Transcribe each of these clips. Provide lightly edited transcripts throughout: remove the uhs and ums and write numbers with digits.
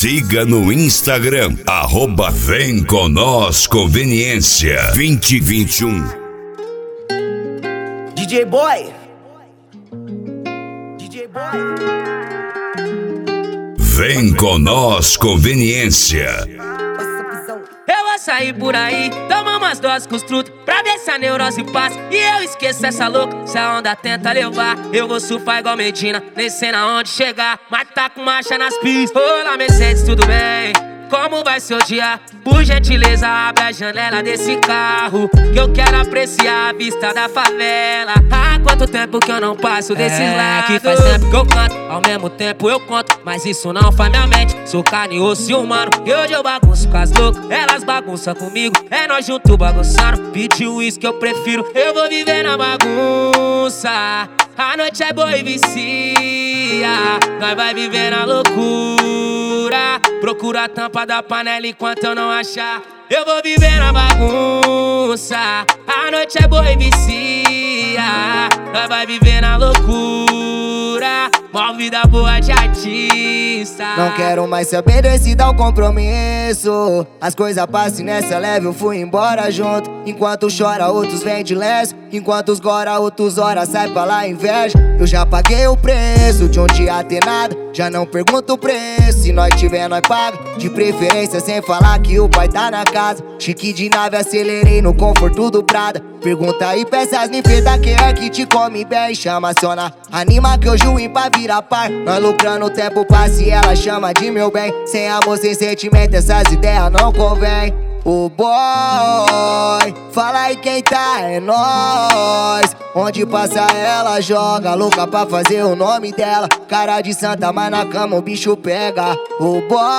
Siga no Instagram, @Vem Com Nós Conveniência 2021. DJ Boy. DJ Boy. Vem Com Nós Conveniência. Eu vou sair por aí, tomar umas doses com os trutos, pra ver se a neurose passa e eu esqueço essa louca. Se a onda tenta levar, eu vou surfar igual Medina, descendo aonde chegar, mas tá com marcha nas pistas. Olá, Mercedes, tudo bem? Como vai seu dia? Por gentileza, abre a janela desse carro, que eu quero apreciar a vista da favela. Há quanto tempo que eu não passo desses lados? Que faz tempo que eu canto, ao mesmo tempo eu conto, mas isso não faz minha mente. Sou carne, osso e humano, e hoje eu bagunço com as loucas, elas bagunçam comigo, é nós juntos bagunçando. Pede o uísque que eu prefiro, eu vou viver na bagunça. A noite é boa e vicia, nós vai viver na loucura. Procura a tampa da panela enquanto eu não achar, eu vou viver na bagunça. A noite é boa e vicia, nós vai viver na loucura. Mó vida boa de artista. Não quero mais saber desse tal compromisso. As coisas passam nessa leve, eu fui embora junto. Enquanto chora, outros vêm de lenço. Enquanto os gora, outros horas sai pra lá inveja. Eu já paguei o preço de um dia ter nada, já não pergunto o preço. Se nós tiver, nós paga. De preferência sem falar que o pai tá na casa. Chique de nave, acelerei no conforto do Prada. Pergunta aí, peças ninfedas, quem é que te come bem? Chama, aciona, anima que hoje o ímpar vira par. Nós lucrando, o tempo passa e ela chama de meu bem. Sem amor, sem sentimento, essas ideias não convém. O boy, fala aí quem tá, é nós. Onde passa ela joga, louca pra fazer o nome dela. Cara de santa, mas na cama o bicho pega. O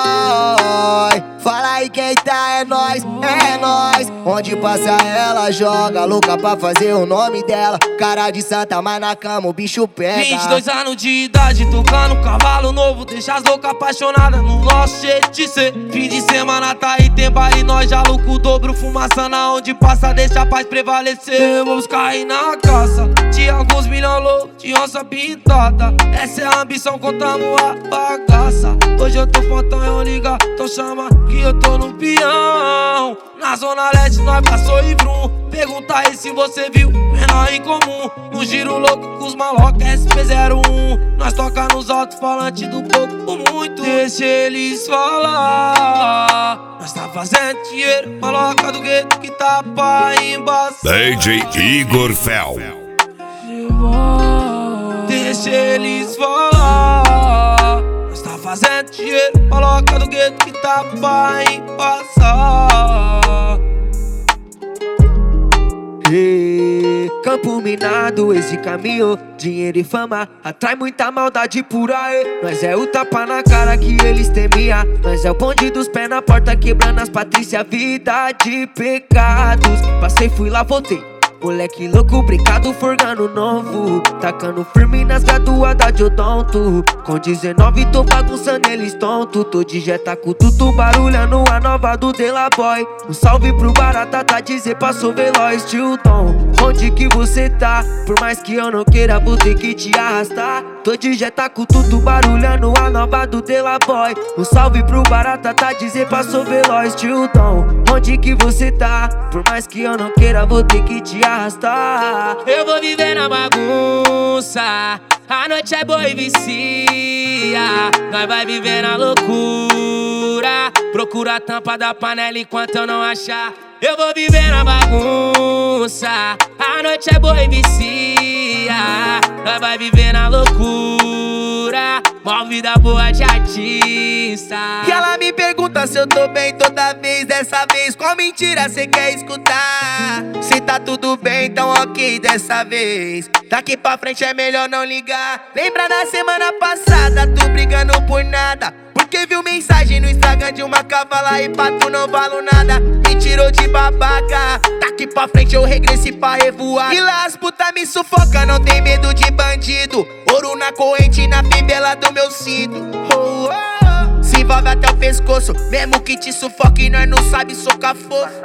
boy, fala aí quem tá, é nós, é nós. Onde passa ela joga, louca pra fazer o nome dela. Cara de santa, mas na cama o bicho pega. 22 anos de idade, tocando cavalo novo. Deixa as loucas apaixonadas no nosso jeito de ser. Fim de semana tá aí, tem baile, nós já louco o dobro. Fumaça na onde passa, deixa a paz prevalecer. Vamos cair na caça de alguns milhões loucos, de onça pintada. Essa é a ambição, contamos a bagaça. Hoje eu tô fontão, eu liga, então chama que eu tô no peão. Na zona leste nós passou e vrum. Pergunta aí se você viu, menor em comum. No giro louco com os maloca SP01. Nós toca nos alto-falantes do pouco muito. Deixa eles falar. Nós tá fazendo dinheiro, maloca do gueto que tá pra embaçar. DJ Igor Fel. Deixa eles falar. Nós tá fazendo dinheiro, maloca do gueto que tá pra embaçar. Campo minado, esse caminho, dinheiro e fama atrai muita maldade por aí. Nós é o tapa na cara que eles temia. Nós é o bonde dos pés na porta, quebrando as Patrícia, vida de pecados. Passei, fui lá, voltei. Moleque louco, brincado, forgando novo. Tacando firme nas graduadas de odonto. Com 19 tô bagunçando eles tonto. Tô de jeta com tudo barulhando a nova do De La Boy. Um salve pro Barata, tá dizer passou veloz, tio Tom. Onde que você tá? Por mais que eu não queira, vou ter que te arrastar. Tô de jeta com tudo barulhando a nova do De La Boy. Um salve pro Barata, tá dizer passou veloz, tio Tom. Onde que você tá? Por mais que eu não queira, vou ter que te arrastar. Eu vou viver na bagunça. A noite é boa e vicia. Nós vai viver na loucura. Procura a tampa da panela enquanto eu não achar. Eu vou viver na bagunça. A noite é boa e vicia. Nós vai viver na loucura. Mó vida boa de artista. E ela me pergunta se eu tô bem toda vez. Dessa vez, qual mentira cê quer escutar? Se tá tudo bem, então ok dessa vez. Daqui pra frente é melhor não ligar. Lembra na semana passada, tu brigando por nada. Porque viu mensagem no Instagram de uma cavala e pra tu não valo nada. Me tirou de babaca. Daqui pra frente eu regressei pra revoar. E lá as puta me sufoca, não tem medo de bandido. Ouro na corrente, na fivela do meu cinto. Oh, oh. Se envolve até o pescoço, mesmo que te sufoque, nós não sabe socar fogo.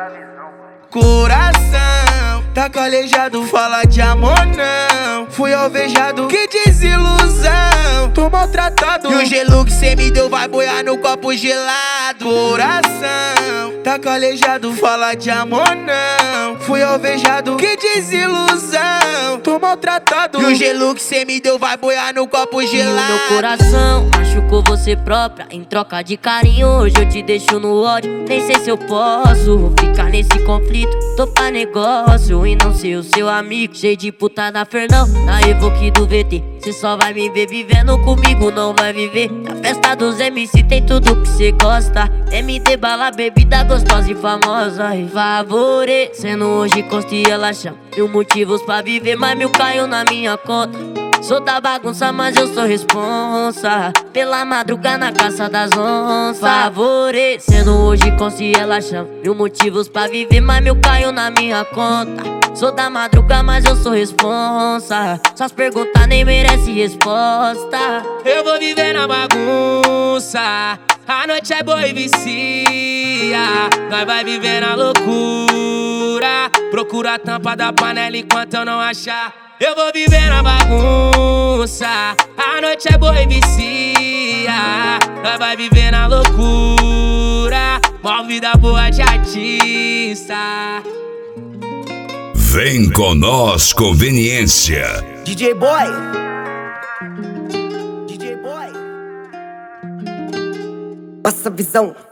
Coração tá calejado, fala de amor não. Fui alvejado, que desilusão. Tô maltratado, E o gelo que cê me deu vai boiar no copo gelado. Coração tá calejado, fala de amor não. Fui alvejado, que desilusão, tô maltratado. E o gelo que cê me deu vai boiar no copo gelado. E o meu coração machucou você própria. Em troca de carinho hoje eu te deixo no ódio. Nem sei se eu posso ficar nesse conflito. Tô pra negócio e não ser o seu amigo. Cheio de putada Fernão, na Evoque do VT. Cê só vai me ver vivendo comigo, não vai viver. Na festa dos MC tem tudo que cê gosta. MD, bala, bebida gostosa e famosa. E favorecendo hoje Costa e ela chama. 1000 motivos pra viver, mas 1000 caiu na minha conta. Sou da bagunça, mas eu sou responsa. Pela madrugada na caça das onças. Favorecendo hoje Costa e ela chama. 1000 motivos pra viver, mas 1000 caiu na minha conta. Sou da madrugada, mas eu sou responsa. Só as perguntas nem merece resposta. Eu vou viver na bagunça, a noite é boa e vicia. Nós vai viver na loucura. Procura a tampa da panela enquanto eu não achar. Eu vou viver na bagunça, a noite é boa e vicia. Nós vai viver na loucura. Mó vida boa de artista. Vem com nós, conveniência. DJ Boy. DJ Boy. Passa visão.